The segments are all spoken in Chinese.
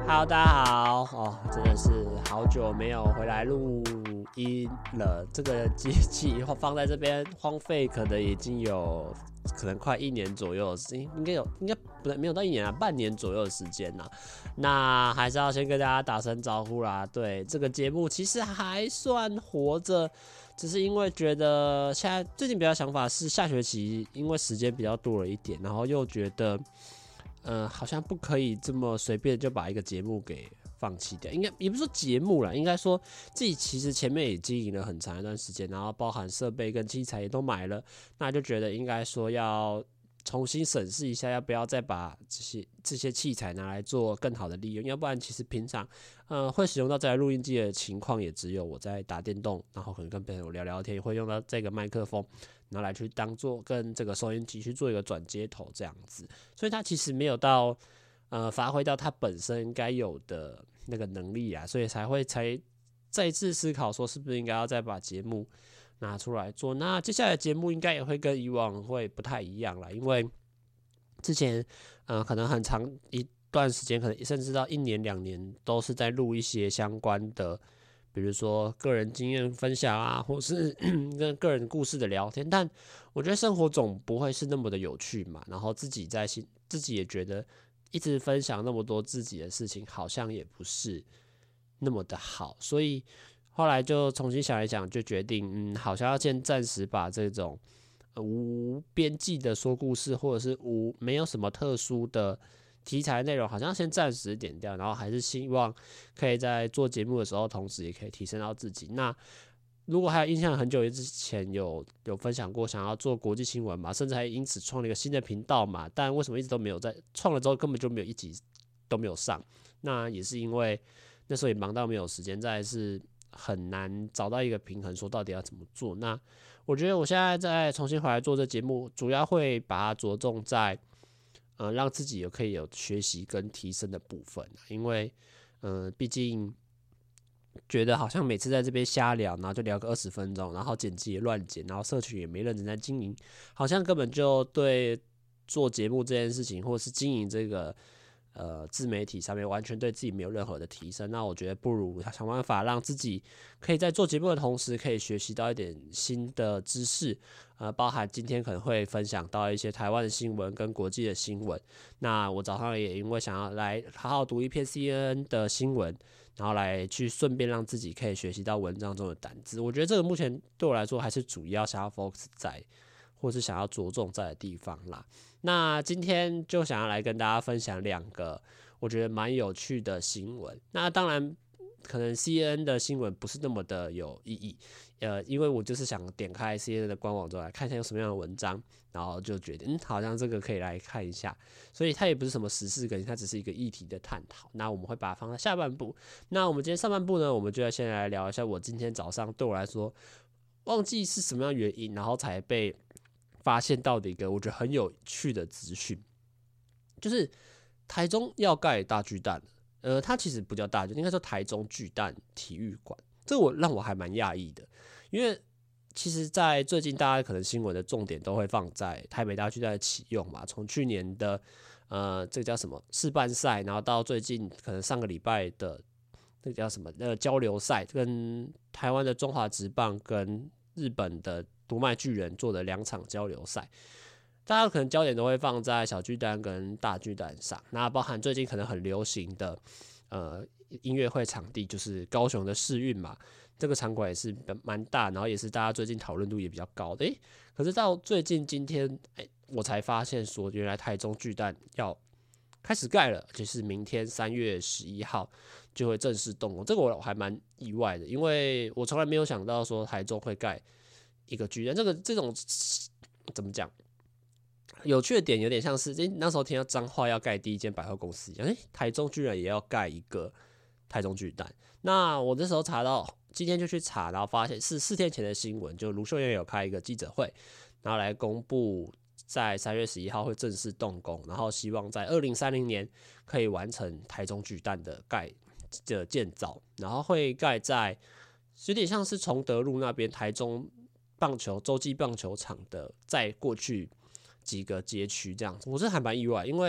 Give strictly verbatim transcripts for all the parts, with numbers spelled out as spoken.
Hello，大家好哦，真的是好久没有回来录音了。这个机器放在这边荒废，可能已经有可能快一年左右的时间，应该有，应该不没有到一年啊，半年左右的时间啦。那还是要先跟大家打声招呼啦。对，这个节目其实还算活着，只是因为觉得现在最近比较想法是下学期，因为时间比较多了一点，然后又觉得。呃，好像不可以这么随便就把一个节目给放弃掉，应该也不是说节目啦，应该说自己其实前面也经营了很长一段时间，然后包含设备跟器材也都买了，那就觉得应该说要重新审视一下，要不要再把这些这些器材拿来做更好的利用，要不然其实平常呃会使用到这台录音机的情况，也只有我在打电动，然后可能跟朋友聊聊天，会用到这个麦克风。然后来去当做跟这个收音机去做一个转接头这样子，所以它其实没有到呃发挥到它本身应该有的那个能力啊，所以才会才再次思考说是不是应该要再把节目拿出来做。那接下来的节目应该也会跟以往会不太一样啦，因为之前呃可能很长一段时间，可能甚至到一年两年都是在录一些相关的。比如说个人经验分享啊，或是跟个人故事的聊天，但我觉得生活总不会是那么的有趣嘛。然后自己在心，自己也觉得一直分享那么多自己的事情，好像也不是那么的好。所以后来就重新想一想，就决定，嗯，好像要先暂时把这种、呃、无边际的说故事，或者是无没有什么特殊的。题材内容好像先暂时点掉，然后还是希望可以在做节目的时候，同时也可以提升到自己。那如果还有印象，很久之前有有分享过想要做国际新闻嘛，甚至还因此创了一个新的频道嘛，但为什么一直都没有在创了之后根本就没有一集都没有上？那也是因为那时候也忙到没有时间，再来是很难找到一个平衡，说到底要怎么做。那我觉得我现在再重新回来做这节目，主要会把它着重在。呃，让自己有可以有学习跟提升的部分，因为，呃，毕竟觉得好像每次在这边瞎聊，然后就聊个二十分钟，然后剪辑也乱剪，然后社群也没认真在经营，好像根本就对做节目这件事情，或者是经营这个呃自媒体上面，完全对自己没有任何的提升。那我觉得不如想办法让自己可以在做节目的同时，可以学习到一点新的知识。呃，包含今天可能会分享到一些台湾的新闻跟国际的新闻。那我早上也因为想要来好好读一篇 C N N 的新闻，然后来去顺便让自己可以学习到文章中的单字。我觉得这个目前对我来说还是主要想要 focus 在，或是想要着重在的地方啦。那今天就想要来跟大家分享两个我觉得蛮有趣的新闻。那当然。可能 C N N 的新闻不是那么的有意义，呃，因为我就是想点开 C N N 的官网之后来看一下有什么样的文章，然后就觉得嗯，好像这个可以来看一下，所以它也不是什么时事梗，它只是一个议题的探讨。那我们会把它放在下半部。那我们今天上半部呢，我们就要先来聊一下我今天早上对我来说忘记是什么样的原因，然后才被发现到的一个我觉得很有趣的资讯，就是台中要盖大巨蛋了。呃，它其实不叫大巨蛋，应该说台中巨蛋体育馆。这我让我还蛮讶异的，因为其实，在最近大家可能新闻的重点都会放在台北大巨蛋的启用嘛，从去年的呃这个叫什么示范赛，然后到最近可能上个礼拜的那个叫什么呃交流赛，跟台湾的中华职棒跟日本的读卖巨人做的两场交流赛。大家可能焦点都会放在小巨蛋跟大巨蛋上，那包含最近可能很流行的呃音乐会场地就是高雄的世运嘛，这个场馆也是蛮大，然后也是大家最近讨论度也比较高的。诶，可是到最近今天，诶，我才发现说，原来台中巨蛋要开始盖了，就是明天三月十一号就会正式动工。这个我还蛮意外的，因为我从来没有想到说台中会盖一个巨蛋，这个这种怎么讲？有趣的点有点像是，欸、那时候听到彰化要盖第一间百货公司一样，欸，台中居然也要盖一个台中巨蛋。那我那时候查到，今天就去查，然后发现是四天前的新闻，就卢秀燕有开一个记者会，然后来公布在三月十一号会正式动工，然后希望在二零三零年可以完成台中巨蛋的盖的建造，然后会盖在有点像是崇德路那边台中棒球洲际棒球场的再过去几个街区这样子。我是还蛮意外，因为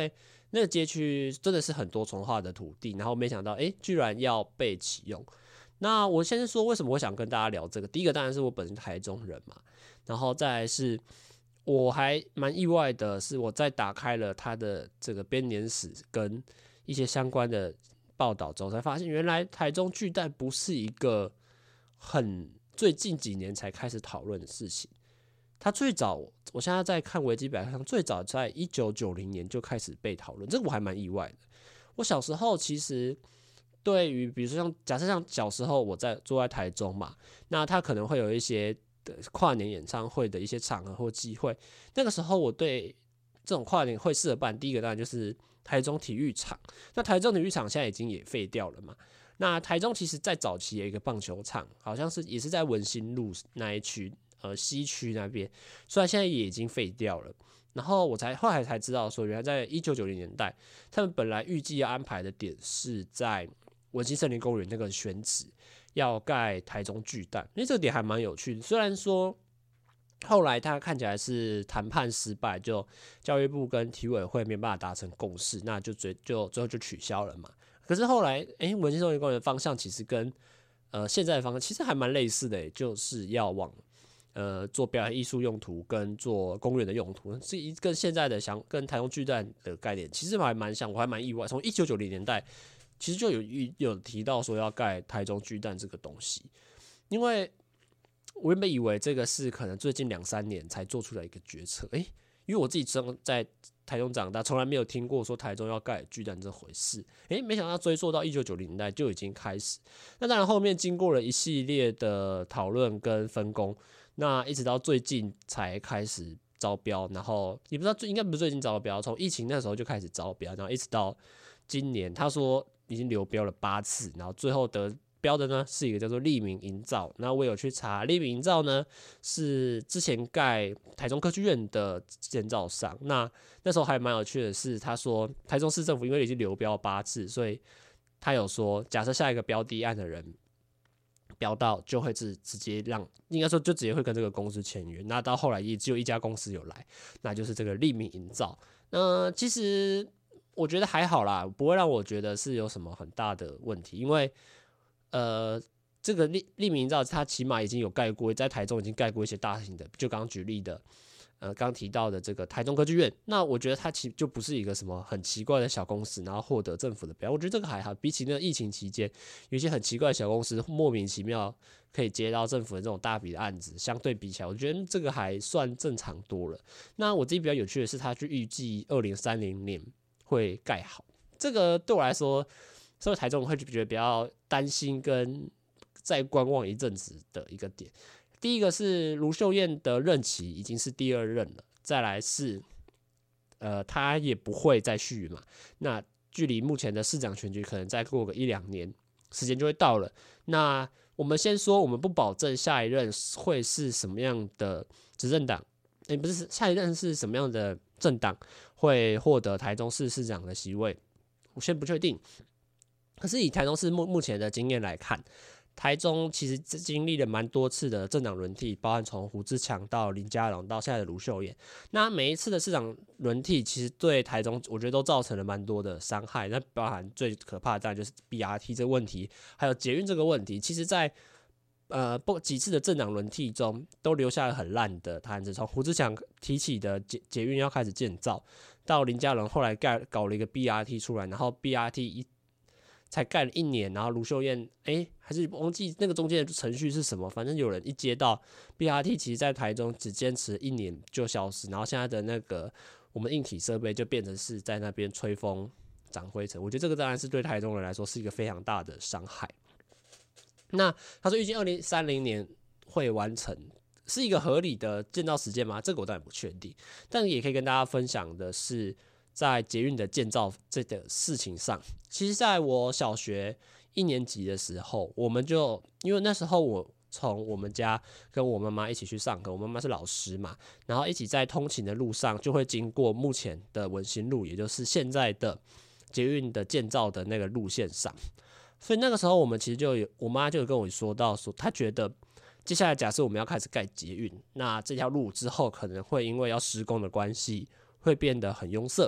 那个街区真的是很多重化的土地，然后没想到哎、欸，居然要被启用。那我先说为什么我想跟大家聊这个，第一个当然是我本身台中人嘛，然后再来是我还蛮意外的是，我在打开了他的这个编年史跟一些相关的报道之后，才发现原来台中巨蛋不是一个很最近几年才开始讨论的事情。它最早，我现在在看维基百科上，最早在一九九零年就开始被讨论，这个我还蛮意外的。我小时候其实对于，比如说像假设像小时候我在住在台中嘛，那他可能会有一些跨年演唱会的一些场合或机会，那个时候我对这种跨年会适合办，第一个当然就是台中体育场。那台中体育场现在已经也废掉了嘛。那台中其实在早期有一个棒球场，好像是也是在文心路那一区。呃，西区那边，虽然现在也已经废掉了，然后我才后来才知道说，原来在一九九零年代，他们本来预计要安排的点是在文心森林公园那个选址要盖台中巨蛋，因为这个点还蛮有趣的。虽然说后来他看起来是谈判失败，就教育部跟体委会没办法达成共识，那就最就最后就取消了嘛。可是后来，哎、欸，文心森林公园的方向其实跟呃现在的方向其实还蛮类似的，就是要往。呃，做表演艺术用途跟做公园的用途，是一跟现在的想跟台中巨蛋的概念其实还蛮像，我还蛮意外。从一九九零年代其实就有有提到说要盖台中巨蛋这个东西，因为我原本以为这个是可能最近两三年才做出来一个决策，诶、欸，因为我自己真在台中长大，从来没有听过说台中要盖巨蛋这回事，诶、欸，没想到追溯到一九九零年代就已经开始。那当然后面经过了一系列的讨论跟分工。那一直到最近才开始招标，然后也不知道最应该不是最近招标，从疫情那时候就开始招标，然后一直到今年，他说已经流标了八次，然后最后得标的呢是一个叫做立明营造。那我有去查，立明营造呢是之前盖台中科学院的建造商。那那时候还蛮有趣的是，他说台中市政府因为已经流标八次，所以他有说，假设下一个标的案的人。标到就会直直接让，应该说就直接会跟这个公司签约。那到后来也只有一家公司有来，那就是这个立明营造。那其实我觉得还好啦，不会让我觉得是有什么很大的问题，因为呃，这个立立明营造它起码已经有盖过，在台中已经盖过一些大型的，就刚刚举例的。呃，刚提到的这个台中科技院，那我觉得它其实就不是一个什么很奇怪的小公司，然后获得政府的标，我觉得这个还好。比起那个疫情期间，有一些很奇怪的小公司莫名其妙可以接到政府的这种大笔的案子，相对比起来，我觉得这个还算正常多了。那我自己比较有趣的是，它去预计二零三零年会盖好，这个对我来说，所以台中会觉得比较担心跟再观望一阵子的一个点。第一个是卢秀燕的任期已经是第二任了，再来是，呃，他也不会再续嘛。那距离目前的市长选举可能再过个一两年，时间就会到了。那我们先说，我们不保证下一任会是什么样的执政党，也、欸、不是下一任是什么样的政党会获得台中市市长的席位，我先不确定。可是以台中市目目前的经验来看，台中其实经历了蛮多次的政党轮替，包含从胡志强到林佳龙到现在的卢秀燕。那每一次的市长轮替，其实对台中我觉得都造成了蛮多的伤害。那包含最可怕的当然就是 B R T 这个问题，还有捷运这个问题。其实在呃不几次的政党轮替中，都留下了很烂的摊子。从胡志强提起的捷捷运要开始建造，到林佳龙后来盖搞了一个 B R T 出来，然后 B R T 一才盖了一年，然后卢秀燕哎，还是忘记那个中间的程序是什么，反正有人一接到 B R T， 其实在台中只坚持一年就消失，然后现在的那个我们硬体设备就变成是在那边吹风长灰尘，我觉得这个当然是对台中人来说是一个非常大的伤害。那他说预计二零三零年会完成，是一个合理的建造时间吗？这个我当然不确定，但也可以跟大家分享的是，在捷运的建造这个事情上，其实在我小学一年级的时候，我们就因为那时候我从我们家跟我妈妈一起去上课，我妈妈是老师嘛，然后一起在通勤的路上就会经过目前的文心路，也就是现在的捷运的建造的那个路线上，所以那个时候我们其实就有，我妈就有跟我说到说，她觉得接下来假设我们要开始盖捷运，那这条路之后可能会因为要施工的关系会变得很拥塞，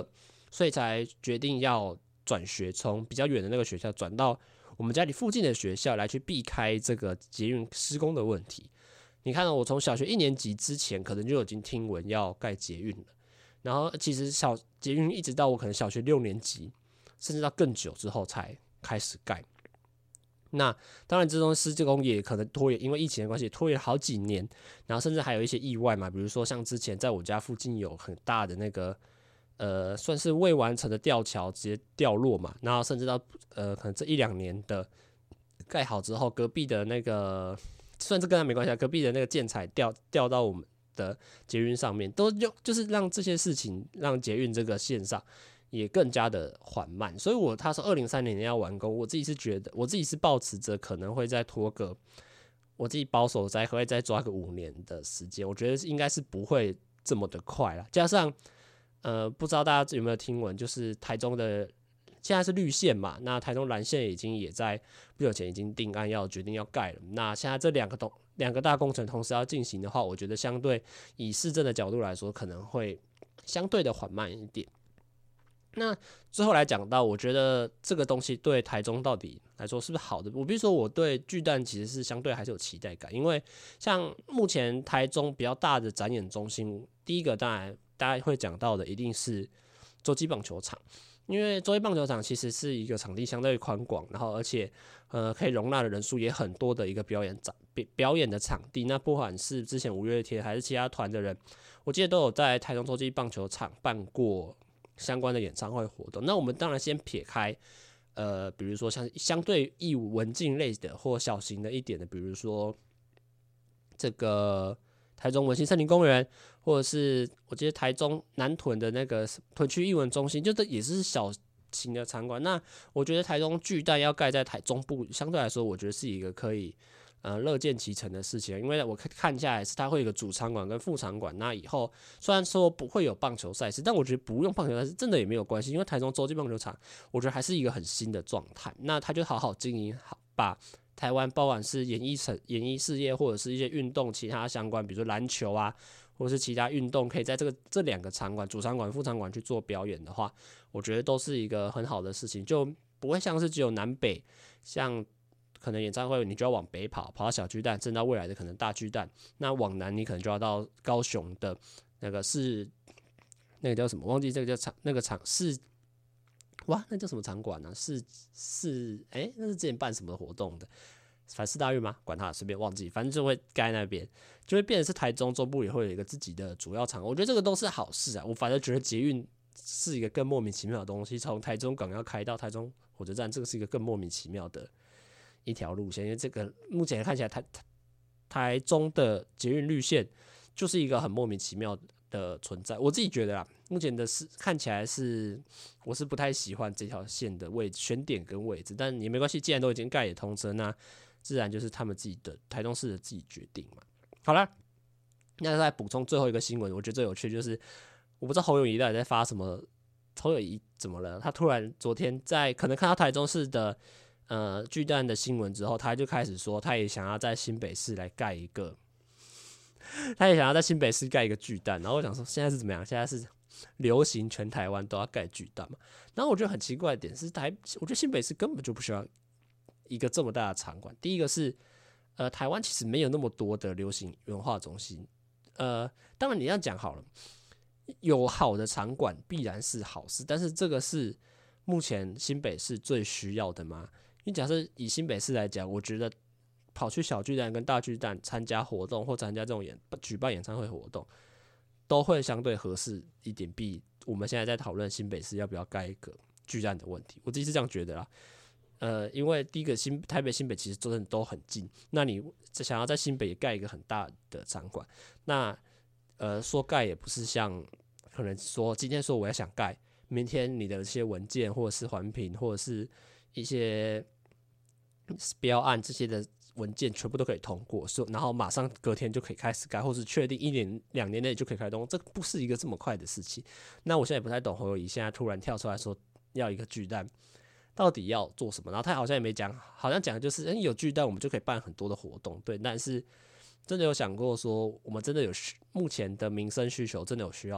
所以才决定要转学，从比较远的那个学校转到我们家里附近的学校来去避开这个捷运施工的问题。你看到我从小学一年级之前可能就已经听闻要盖捷运了，然后其实小捷运一直到我可能小学六年级，甚至到更久之后才开始盖。那当然这种施工也可能拖延，因为疫情的关系拖延好几年，然后甚至还有一些意外嘛，比如说像之前在我家附近有很大的那个呃算是未完成的吊桥直接掉落嘛，然后甚至到呃可能这一两年的盖好之后，隔壁的那个算是跟他没关系，隔壁的那个建材掉掉到我们的捷运上面，都就就是让这些事情让捷运这个线上也更加的缓慢。所以我他说二零三零年要完工，我自己是觉得我自己是抱持着可能会再拖个，我自己保守再会再抓个五年的时间，我觉得应该是不会这么的快啦。加上呃不知道大家有没有听闻，就是台中的现在是绿线嘛，那台中蓝线已经也在不久前已经定案要决定要盖了。那现在这两个东两个大工程同时要进行的话，我觉得相对以市政的角度来说，可能会相对的缓慢一点。那最后来讲到，我觉得这个东西对台中到底来说是不是好的？我比如说，我对巨蛋其实是相对还是有期待感，因为像目前台中比较大的展演中心，第一个当然大家会讲到的一定是洲际棒球场。因为洲际棒球场其实是一个场地相对宽广，然后而且呃可以容纳的人数也很多的一个表演场表演的场地。那不管是之前五月天还是其他团的人，我记得都有在台中洲际棒球场办过相关的演唱会活动。那我们当然先撇开呃，比如说像相对艺文境类的或小型的一点的，比如说这个台中文心森林公园，或者是我记得台中南屯的那个屯区艺文中心，就这也是小型的场馆。那我觉得台中巨蛋要盖在台中部，相对来说，我觉得是一个可以呃乐见其成的事情。因为我看下来是它会有一个主场馆跟副场馆，那以后虽然说不会有棒球赛事，但我觉得不用棒球赛事真的也没有关系，因为台中洲际棒球场，我觉得还是一个很新的状态。那他就好好经营好，把台湾不管是演艺演艺事业，或者是一些运动其他相关，比如说篮球啊，或者是其他运动，可以在这个这两个场馆主场馆副场馆去做表演的话，我觉得都是一个很好的事情，就不会像是只有南北，像可能演唱会你就要往北跑，跑到小巨蛋，甚至到未来的可能大巨蛋，那往南你可能就要到高雄的那个是那个叫什么，忘记这个叫场那个场是。哇，那叫什么场馆呢、啊？是是，哎、欸，那是之前办什么活动的？反四大运吗？管他，随便忘记，反正就会盖那边，就会变成是台中中部也会有一个自己的主要场。我觉得这个都是好事啊。我反正觉得捷运是一个更莫名其妙的东西，从台中港要开到台中火车站，这个是一个更莫名其妙的一条路线。因为这个目前看起来台台中的捷运绿线就是一个很莫名其妙的存在。我自己觉得啦。目前的是看起来是，我是不太喜欢这条线的位置选点跟位置，但也没关系，既然都已经盖也通车，那自然就是他们自己的台中市的自己决定嘛。好啦，那再补充最后一个新闻，我觉得最有趣就是，我不知道侯友宜到底在发什么，侯友宜怎么了？他突然昨天在可能看到台中市的呃巨蛋的新闻之后，他就开始说，他也想要在新北市来盖一个，他也想要在新北市盖一个巨蛋，然后我想说现在是怎么样？现在是流行全台湾都要盖巨蛋嘛？然后我觉得很奇怪的点是台，我觉得新北市根本就不需要一个这么大的场馆。第一个是，呃，台湾其实没有那么多的流行文化中心。呃，当然你要讲好了，有好的场馆必然是好事，但是这个是目前新北市最需要的吗？因为假设以新北市来讲，我觉得跑去小巨蛋跟大巨蛋参加活动或参加这种演举办演唱会活动，都会相对合适一点，比我们现在在讨论新北市要不要盖一个巨蛋的问题。我自己是这样觉得啦。呃，因为第一个新台北、新北其实真的都很近，那你想要在新北盖一个很大的场馆，那呃说盖也不是像可能说今天说我要想盖，明天你的一些文件或者是环评或者是一些标案这些的文件全部都可以通过，然后马上隔天就可以开始盖，或是确定一年两年内就可以开动，这不是一个这么快的事情。那我现在也不太懂侯友宜现在突然跳出来说要一个巨蛋，到底要做什么？然后他好像也没讲，好像讲的就是，哎、欸，有巨蛋我们就可以办很多的活动，对。但是真的有想过说，我们真的有目前的民生需求，真的有需要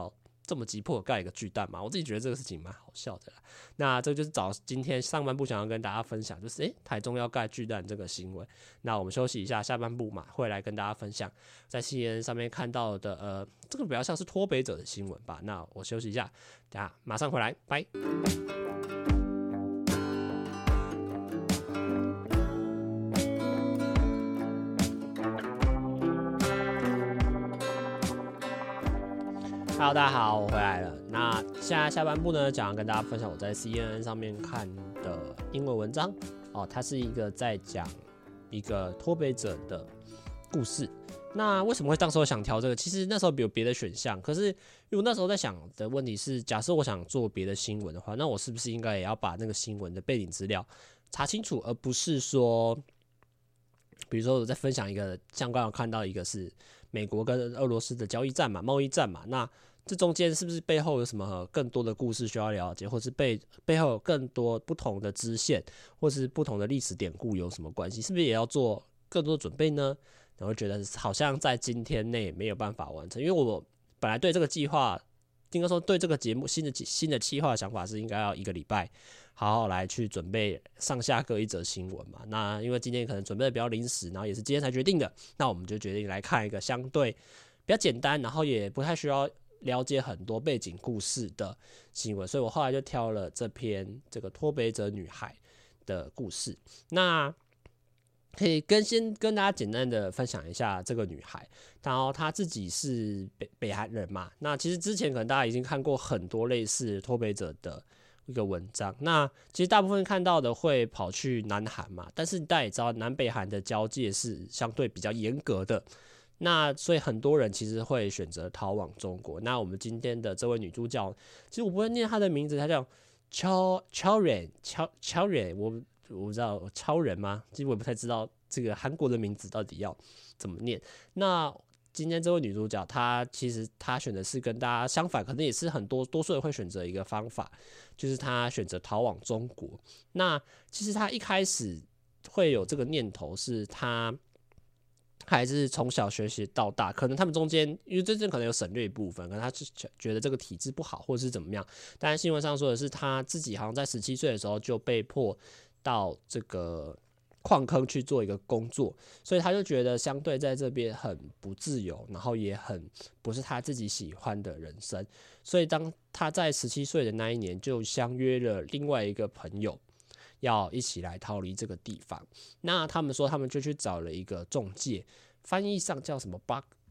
这么急迫盖一个巨蛋嘛？我自己觉得这个事情蛮好笑的啦。那这就是早今天上半部想要跟大家分享，就是诶台中要盖巨蛋这个新闻。那我们休息一下，下半部嘛会来跟大家分享在 C N N 上面看到的呃，这个比较像是脱北者的新闻吧。那我休息一下，等下马上回来，拜。Hello， 大家好，我回来了。那现在下半部呢，想要跟大家分享我在 C N N 上面看的英文文章哦，它是一个在讲一个脱北者的故事。那为什么会当时我想挑这个？其实那时候有别的选项，可是因为我那时候在想的问题是，假设我想做别的新闻的话，那我是不是应该也要把那个新闻的背景资料查清楚，而不是说，比如说我在分享一个，像刚刚看到一个是美国跟俄罗斯的交易战嘛、贸易战嘛，那这中间是不是背后有什么更多的故事需要了解，或是背背后有更多不同的支线，或是不同的历史典故有什么关系？是不是也要做更多的准备呢？然后觉得好像在今天内没有办法完成，因为我本来对这个计划，应该说对这个节目新的新的计划的想法是应该要一个礼拜好好来去准备上下各一则新闻嘛。那因为今天可能准备的比较临时，然后也是今天才决定的，那我们就决定来看一个相对比较简单，然后也不太需要了解很多背景故事的新闻，所以我后来就挑了这篇这个脱北者女孩的故事。那可以跟先跟大家简单的分享一下这个女孩，然后她自己是北北韩人嘛。那其实之前可能大家已经看过很多类似脱北者的一个文章，那其实大部分看到的会跑去南韩嘛，但是大家也知道南北韩的交界是相对比较严格的。那所以很多人其实会选择逃往中国。那我们今天的这位女主角，其实我不会念她的名字，她叫超超人超超人，我我不知道超人吗？其实我也不太知道这个韩国的名字到底要怎么念。那今天这位女主角，她其实她选的是跟大家相反，可能也是很多多数人会选择一个方法，就是她选择逃往中国。那其实她一开始会有这个念头，是她还是从小学习到大，可能他们中间，因为真正可能有省略一部分，可能他是觉得这个体制不好，或者是怎么样。当然新闻上说的是他自己好像在十七岁的时候就被迫到这个矿坑去做一个工作，所以他就觉得相对在这边很不自由，然后也很不是他自己喜欢的人生。所以当他在十七岁的那一年，就相约了另外一个朋友，要一起来逃离这个地方。那他们说他们就去找了一个中介，翻译上叫什么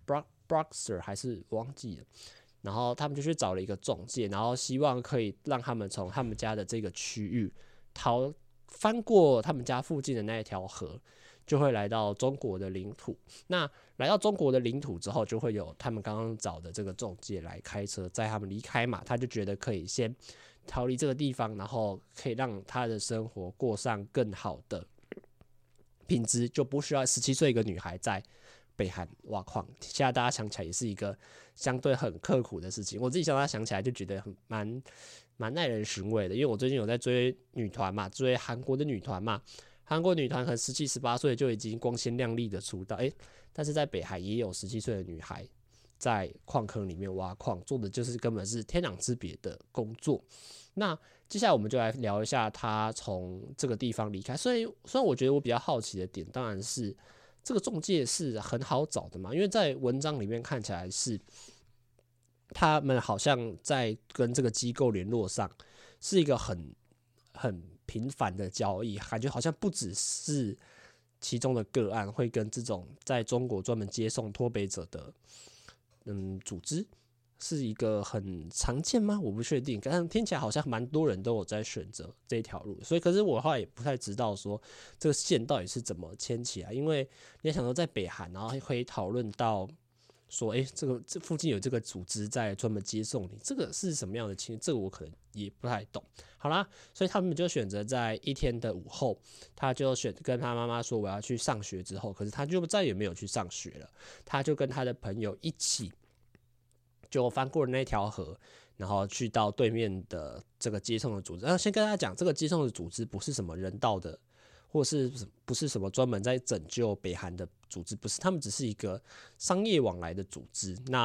Broxer 还是忘记了，然后他们就去找了一个中介，然后希望可以让他们从他们家的这个区域逃翻过他们家附近的那一条河，就会来到中国的领土。那来到中国的领土之后，就会有他们刚刚找的这个中介来开车载他们离开嘛。他就觉得可以先逃离这个地方，然后可以让他的生活过上更好的品质，就不需要十七岁一个女孩在北韩挖矿。现在大家想起来也是一个相对很刻苦的事情，我自己想到想起来就觉得很蛮蛮耐人寻味的。因为我最近有在追女团嘛，追韩国的女团嘛，韩国女团可能十七、十八岁就已经光鲜亮丽的出道，哎，但是在北韩也有十七岁的女孩在矿坑里面挖矿，做的就是根本是天壤之别的工作。那接下来我们就来聊一下他从这个地方离开。所以，虽然我觉得我比较好奇的点，当然是这个中介是很好找的嘛，因为在文章里面看起来是他们好像在跟这个机构联络上是一个很很频繁的交易，感觉好像不只是其中的个案会跟这种在中国专门接送脱北者的嗯组织是一个很常见吗？我不确定，但听起来好像蛮多人都有在选择这一条路，所以可是我后来也不太知道说这个线到底是怎么牵起来，因为你也想说在北韩，然后可以讨论到说，哎，这个这附近有这个组织在专门接送你，这个是什么样的情况？这个我可能也不太懂。好啦，所以他们就选择在一天的午后，他就选跟他妈妈说我要去上学之后，可是他就再也没有去上学了，他就跟他的朋友一起。就翻过了那条河，然后去到对面的这个接送的组织。然后先跟大家讲，这个接送的组织不是什么人道的，或是不是什么专门在拯救北韩的组织，不是，他们只是一个商业往来的组织。那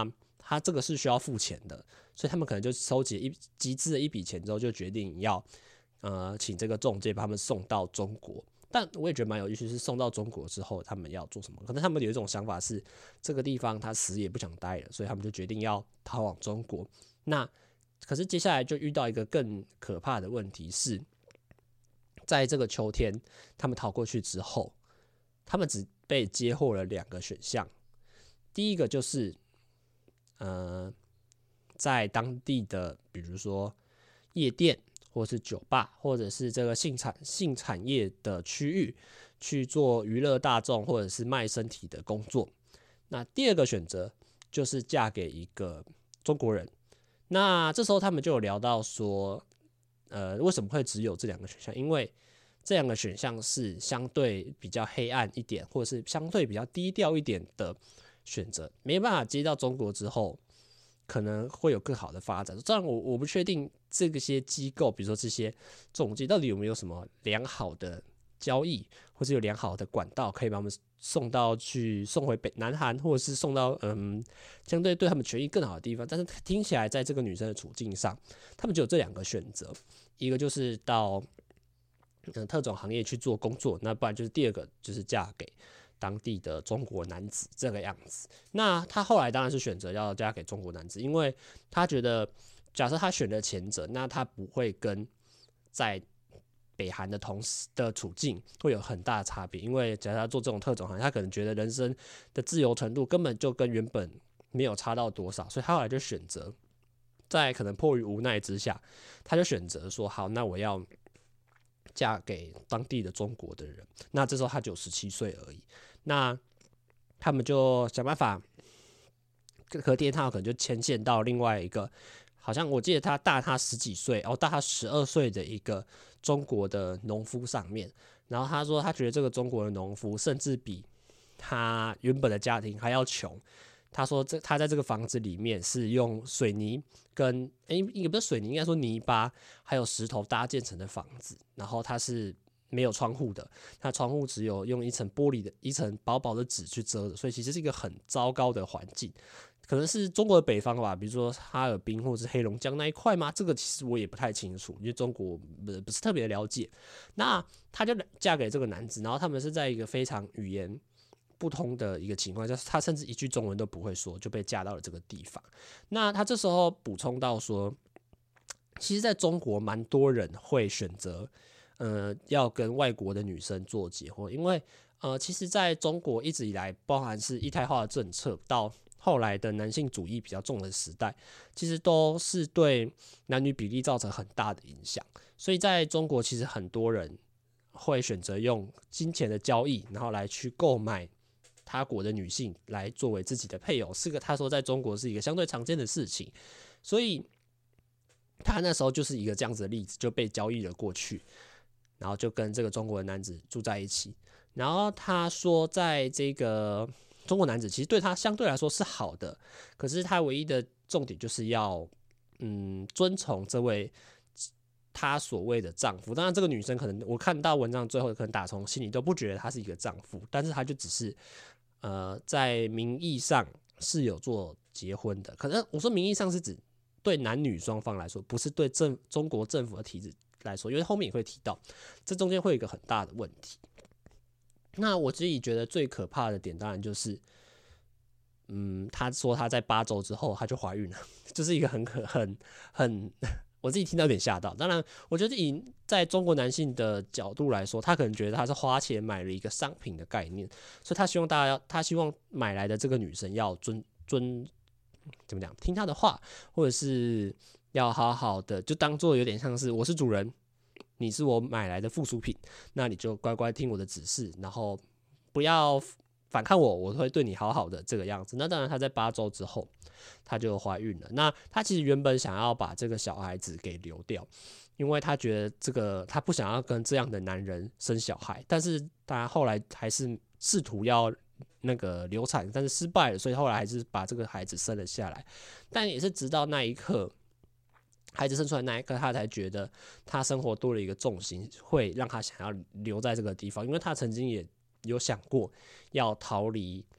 他这个是需要付钱的，所以他们可能就收集一集资了一笔钱之后，就决定要呃请这个中介把他们送到中国。但我也觉得蛮有意思，是送到中国之后，他们要做什么？可能他们有一种想法是，这个地方他死也不想待了，所以他们就决定要逃往中国。那可是接下来就遇到一个更可怕的问题是，在这个秋天，他们逃过去之后，他们只被接获了两个选项。第一个就是，呃，在当地的，比如说夜店，或是酒吧，或者是这个性产性产业的区域去做娱乐大众，或者是卖身体的工作。那第二个选择就是嫁给一个中国人。那这时候他们就有聊到说，呃，为什么会只有这两个选项？因为这两个选项是相对比较黑暗一点，或者是相对比较低调一点的选择，没办法接到中国之后，可能会有更好的发展。当然我，我不确定这些机构，比如说这些中介，到底有没有什么良好的交易，或是有良好的管道，可以把他们送到去送回北南韩，或者是送到嗯相对对他们权益更好的地方。但是听起来，在这个女生的处境上，他们就有这两个选择，一个就是到嗯特种行业去做工作，那不然就是第二个就是嫁给当地的中国男子这个样子。那他后来当然是选择要嫁给中国男子，因为他觉得，假设他选了前者，那他不会跟在北韩的同时的处境会有很大的差别。因为假设他做这种特种行业，他可能觉得人生的自由程度根本就跟原本没有差到多少，所以他后来就选择，在可能迫于无奈之下，他就选择说：好，那我要嫁给当地的中国的人。那这时候他只有十七岁而已。那他们就想办法，隔天他可能就牵线到另外一个，好像我记得他大他十几岁，然后大他十二岁的一个中国的农夫上面。然后他说，他觉得这个中国的农夫甚至比他原本的家庭还要穷。他说这他在这个房子里面是用水泥跟诶也不是水泥，应该说泥巴还有石头搭建成的房子，然后它是没有窗户的，它窗户只有用一层玻璃的一层薄薄的纸去遮的，所以其实是一个很糟糕的环境。可能是中国的北方吧，比如说哈尔滨或者是黑龙江那一块吗？这个其实我也不太清楚，因为中国不是特别了解。那她就嫁给这个男子，然后他们是在一个非常语言不通的一个情况，就是他甚至一句中文都不会说，就被嫁到了这个地方。那他这时候补充到说，其实在中国蛮多人会选择，呃，要跟外国的女生做结婚，因为呃，其实在中国一直以来，包含是一胎化的政策，到后来的男性主义比较重的时代，其实都是对男女比例造成很大的影响。所以在中国，其实很多人会选择用金钱的交易，然后来去购买他国的女性来作为自己的配偶，是个他说在中国是一个相对常见的事情。所以他那时候就是一个这样子的例子，就被交易了过去，然后就跟这个中国的男子住在一起。然后他说，在这个中国男子其实对他相对来说是好的，可是他唯一的重点就是要嗯遵从这位他所谓的丈夫。当然，这个女生可能我看到文章最后可能打从心里都不觉得他是一个丈夫，但是他就只是呃在名义上是有做结婚的。可能我说名义上是指对男女双方来说，不是对政中国政府的体制来说，因为后面也会提到，这中间会有一个很大的问题。那我自己觉得最可怕的点，当然就是，嗯，他说他在八周之后他就怀孕了，这、就是一个很可很很，我自己听到有点吓到。当然，我觉得以在中国男性的角度来说，他可能觉得他是花钱买了一个商品的概念，所以他希望大家要，他希望买来的这个女生要尊尊怎么讲，听他的话，或者是要好好的，就当做有点像是我是主人。你是我买来的附属品，那你就乖乖听我的指示，然后不要反抗我，我会对你好好的这个样子。那当然，她在八周之后，她就怀孕了。那她其实原本想要把这个小孩子给流掉，因为她觉得这个她不想要跟这样的男人生小孩，但是她后来还是试图要那个流产，但是失败了，所以后来还是把这个孩子生了下来。但也是直到那一刻。孩子生出来那一刻，他才觉得他生活多了一个重心，会让他想要留在这个地方。因为他曾经也有想过要逃离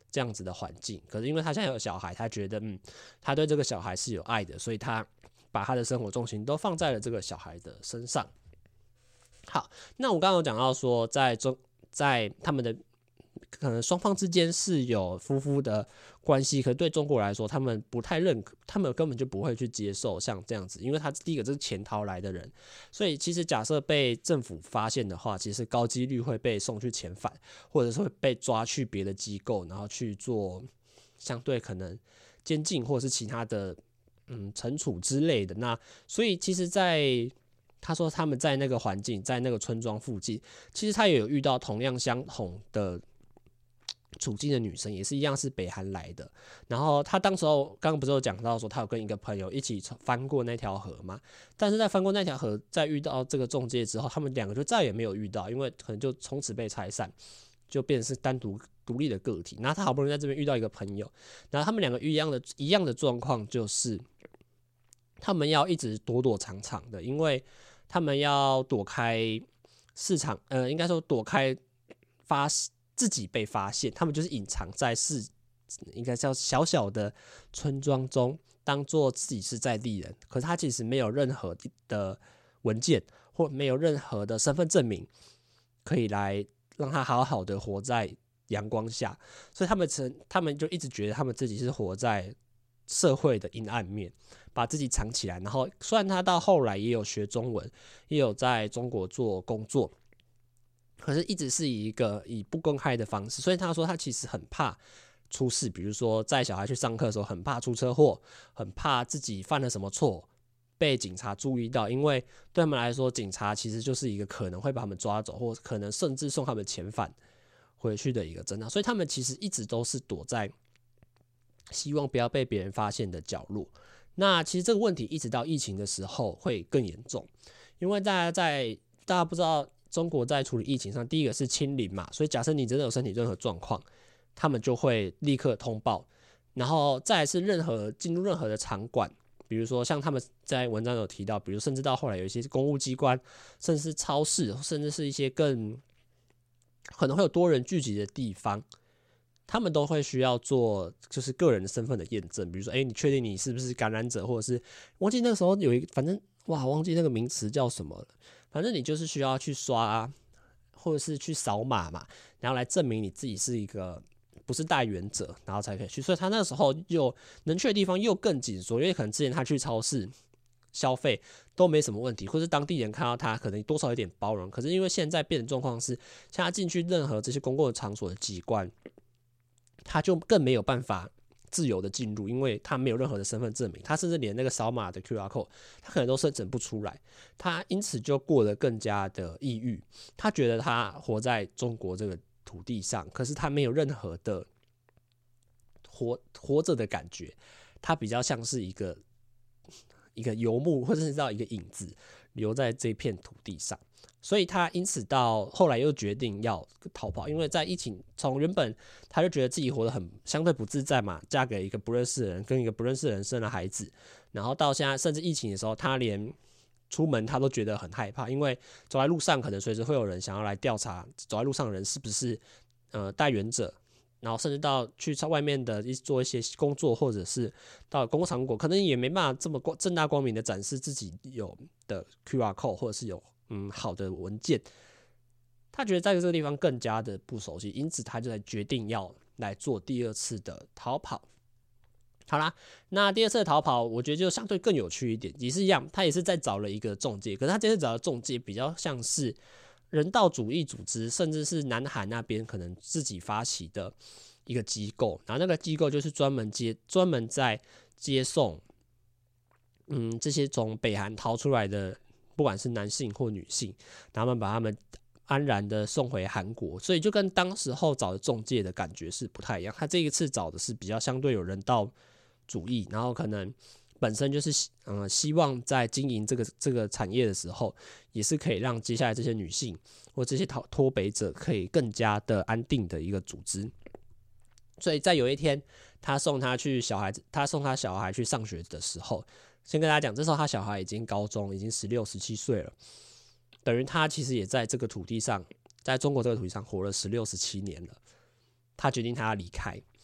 这样子的环境。可是因为他现在有小孩，他觉得嗯，他对这个小孩是有爱的，所以他把他的生活重心都放在了这个小孩的身上。好，那我刚刚有讲到说，在中在他们的可能双方之间是有夫妇的关系，可是对中国来说，他们不太认可，他们根本就不会去接受像这样子，因为他第一个这是潜逃来的人，所以其实假设被政府发现的话，其实高几率会被送去遣返，或者是会被抓去别的机构，然后去做相对可能监禁或者是其他的嗯惩处之类的。那所以其实，在他说他们在那个环境，在那个村庄附近，其实他也有遇到同样相同的处境的女生，也是一样是北韩来的。然后他当时候刚刚不是有讲到说，他有跟一个朋友一起翻过那条河嘛？但是在翻过那条河，在遇到这个中介之后，他们两个就再也没有遇到，因为可能就从此被拆散，就变成是单独独立的个体。然后他好不容易在这边遇到一个朋友，然后他们两个一样的一样的状况就是，他们要一直躲躲藏藏的，因为他们要躲开市场，呃，应该说躲开发自己被发现，他们就是隐藏在市，应该叫小小的村庄中，当做自己是在地人。可是他其实没有任何的文件，或没有任何的身份证明，可以来让他好好的活在阳光下。所以他们曾，他们就一直觉得他们自己是活在社会的阴暗面，把自己藏起来。然后虽然他到后来也有学中文，也有在中国做工作，可是一直是以一个以不公开的方式。所以他说他其实很怕出事，比如说载小孩去上课的时候很怕出车祸，很怕自己犯了什么错被警察注意到，因为对他们来说，警察其实就是一个可能会把他们抓走，或可能甚至送他们遣返回去的一个征兆。所以他们其实一直都是躲在希望不要被别人发现的角落。那其实这个问题一直到疫情的时候会更严重，因为大家在大家不知道中国在处理疫情上，第一个是清零嘛，所以假设你真的有身体任何状况，他们就会立刻通报。然后再来是任何进入任何的场馆，比如说像他们在文章有提到，比如甚至到后来有一些公务机关，甚至是超市，甚至是一些更可能会有多人聚集的地方，他们都会需要做就是个人的身份的验证，比如说，哎，你确定你是不是感染者，或者是忘记那个时候有一个，反正哇，忘记那个名词叫什么了。反正你就是需要去刷啊，或者是去扫码嘛，然后来证明你自己是一个不是带原者，然后才可以去。所以他那时候又能去的地方又更紧缩，因为可能之前他去超市消费都没什么问题，或是当地人看到他可能多少有点包容。可是因为现在变的状况是，像他进去任何这些公共的场所的机关，他就更没有办法自由的进入，因为他没有任何的身份证明，他甚至连那个扫码的 Q R code 他可能都生成不出来，他因此就过得更加的抑郁。他觉得他活在中国这个土地上，可是他没有任何的活活着的感觉，他比较像是一个一个游牧，或者是到一个影子留在这片土地上。所以他因此到后来又决定要逃跑，因为在疫情从原本他就觉得自己活得很相对不自在嘛，嫁给一个不认识的人，跟一个不认识的人生了孩子，然后到现在甚至疫情的时候，他连出门他都觉得很害怕，因为走在路上可能随时会有人想要来调查走在路上的人是不是呃带原者，然后甚至到去外面的做一些工作，或者是到公共场所，可能也没办法这么正大光明的展示自己有的 Q R code 或者是有嗯好的文件。他觉得在这个地方更加的不熟悉，因此他就在决定要来做第二次的逃跑。好啦，那第二次的逃跑，我觉得就相对更有趣一点，也是一样，他也是在找了一个中介，可是他这次找的中介比较像是人道主义组织，甚至是南韩那边可能自己发起的一个机构，然后那个机构就是专门接专门在接送，嗯，这些从北韩逃出来的，不管是男性或女性，然后他们把他们安然的送回韩国，所以就跟当时候找的中介的感觉是不太一样。他这一次找的是比较相对有人道主义，然后可能本身就是呃希望在经营这个这个产业的时候，也是可以让接下来这些女性或这些脱北者可以更加的安定的一个组织。所以在有一天，他送他去小孩子，他送他小孩去上学的时候，先跟大家讲，这时候他小孩已经高中，已经十六、十七岁了，等于他其实也在这个土地上，在中国这个土地上活了十六、十七年了。他决定他要离开，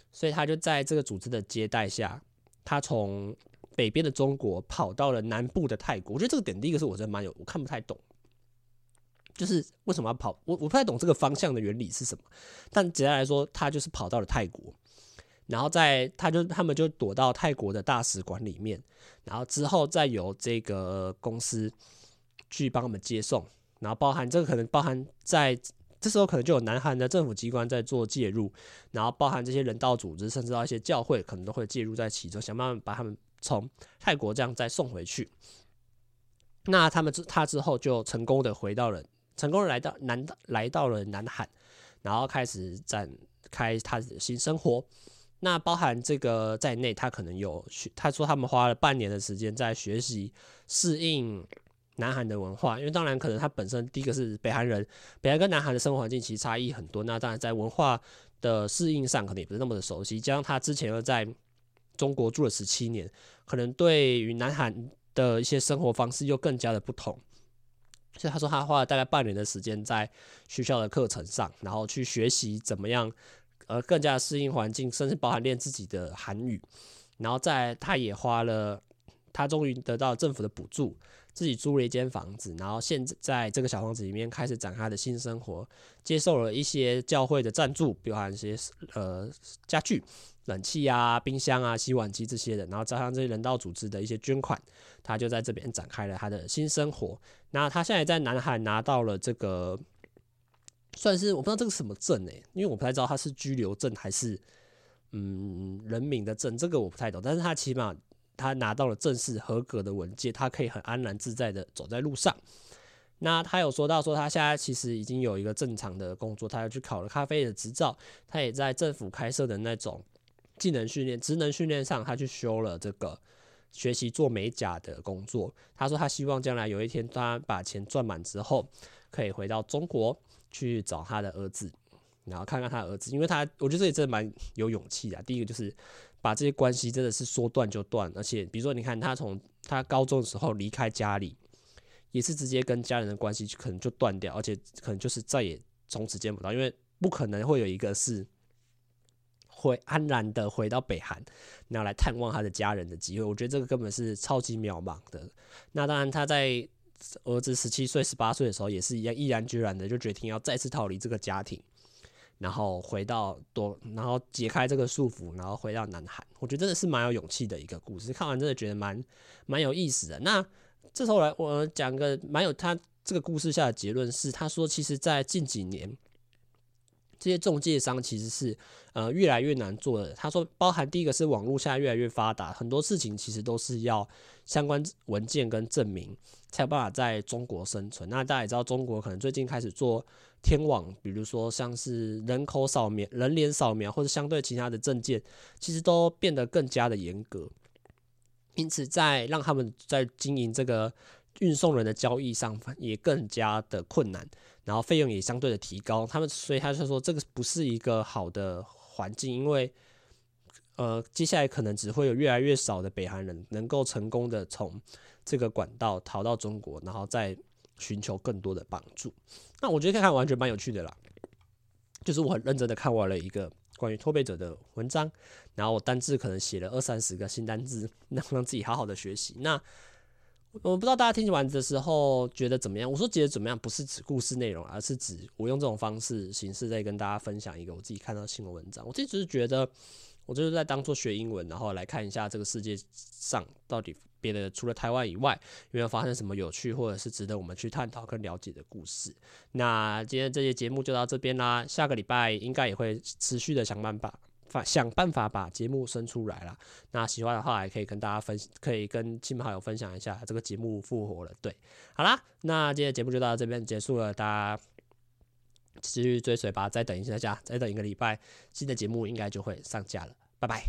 所以他就在这个组织的接待下，他从北边的中国跑到了南部的泰国。我觉得这个点，第一个是我真的蛮有，我看不太懂，就是为什么要跑，我我不太懂这个方向的原理是什么。但简单来说，他就是跑到了泰国，然后在他就他们就躲到泰国的大使馆里面，然后之后再由这个公司去帮他们接送，然后包含这个可能包含在。这时候可能就有南韩的政府机关在做介入，然后包含这些人道组织，甚至到一些教会，可能都会介入在其中，想办法把他们从泰国这样再送回去。那他们他之后就成功的回到了，成功的来到南来到了南韩，然后开始展开他的新生活。那包含这个在内，他可能有他说他们花了半年的时间在学习适应南韩的文化，因为当然可能他本身第一个是北韩人，北韩跟南韩的生活环境其实差异很多，那当然在文化的适应上可能也不是那么的熟悉，加上他之前又在中国住了十七年，可能对于南韩的一些生活方式又更加的不同，所以他说他花了大概半年的时间在学校的课程上，然后去学习怎么样呃更加适应环境，甚至包含练自己的韩语，然后再来他也花了，他终于得到政府的补助，自己租了一间房子，然后现在这个小房子里面开始展开的新生活，接受了一些教会的赞助，包含一些呃家具、冷气啊、冰箱啊、洗碗机这些的，然后加上这些人道组织的一些捐款，他就在这边展开了他的新生活。那他现在在南韩拿到了这个，算是我不知道这个是什么证诶、欸，因为我不太知道他是居留证还是嗯人民的证，这个我不太懂，但是他起码。他拿到了正式合格的文件，他可以很安然自在的走在路上。那他有说到说，他现在其实已经有一个正常的工作，他要去考了咖啡的执照，他也在政府开设的那种技能训练、职能训练上，他去修了这个学习做美甲的工作。他说他希望将来有一天他把钱赚满之后，可以回到中国去找他的儿子，然后看看他的儿子，因为他我觉得这也真的蛮有勇气的。第一个就是把这些关系真的是说断就断，而且比如说你看他从他高中的时候离开家里，也是直接跟家人的关系可能就断掉，而且可能就是再也从此见不到，因为不可能会有一个是会安然的回到北韩，然后来探望他的家人的机会。我觉得这个根本是超级渺茫的。那当然他在儿子十七岁、十八岁的时候也是一样，毅然决然的就决定要再次逃离这个家庭。然后回到多，然后解开这个束缚，然后回到南韩，我觉得真的是蛮有勇气的一个故事。看完真的觉得蛮蛮有意思的。那这时候来我讲个蛮有他这个故事下的结论是，他说其实在近几年，这些中介商其实是呃越来越难做的。他说，包含第一个是网络现在越来越发达，很多事情其实都是要相关文件跟证明才有办法在中国生存。那大家也知道，中国可能最近开始做天网，比如说像是人口扫描、人脸扫描，或者相对其他的证件，其实都变得更加的严格。因此，在让他们在经营这个运送人的交易上也更加的困难，然后费用也相对的提高。他们所以他就说这个不是一个好的环境，因为呃接下来可能只会有越来越少的北韩人能够成功的从这个管道逃到中国，然后再寻求更多的帮助。那我觉得看完全蛮有趣的啦，就是我很认真的看完了一个关于脱北者的文章，然后我单字可能写了二三十个新单字，让让自己好好的学习。那我不知道大家听完的时候觉得怎么样？我说觉得怎么样，不是指故事内容，而是指我用这种方式形式在跟大家分享一个我自己看到的新闻文章。我自己只是觉得，我就是在当做学英文，然后来看一下这个世界上到底别的除了台湾以外，有没有发生什么有趣或者是值得我们去探讨跟了解的故事。那今天这节节目就到这边啦，下个礼拜应该也会持续的想办法。想办法把节目生出来啦。那喜欢的话，也可以跟大家分，可以跟亲朋好友分享一下这个节目复活了。对，好啦，那今天的节目就到这边结束了，大家继续追随吧，再等一下下，再等一个礼拜，新的节目应该就会上架了。拜拜。